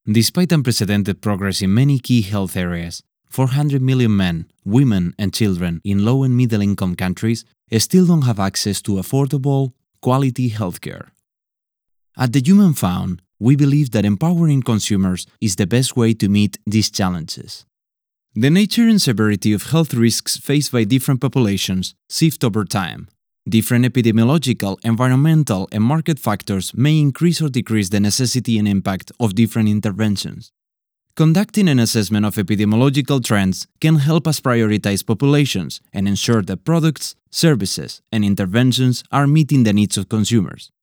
Despite unprecedented progress in many key health areas, 400 million men, women, and children in low and middle income countries still don't have access to affordable, quality healthcare. At the Human Fund, we believe that empowering consumers is the best way to meet these challenges. The nature and severity of health risks faced by different populations shift over time. Different epidemiological, environmental, and market factors may increase or decrease the necessity and impact of different interventions. Conducting an assessment of epidemiological trends can help us prioritize populations and ensure that products, services, and interventions are meeting the needs of consumers.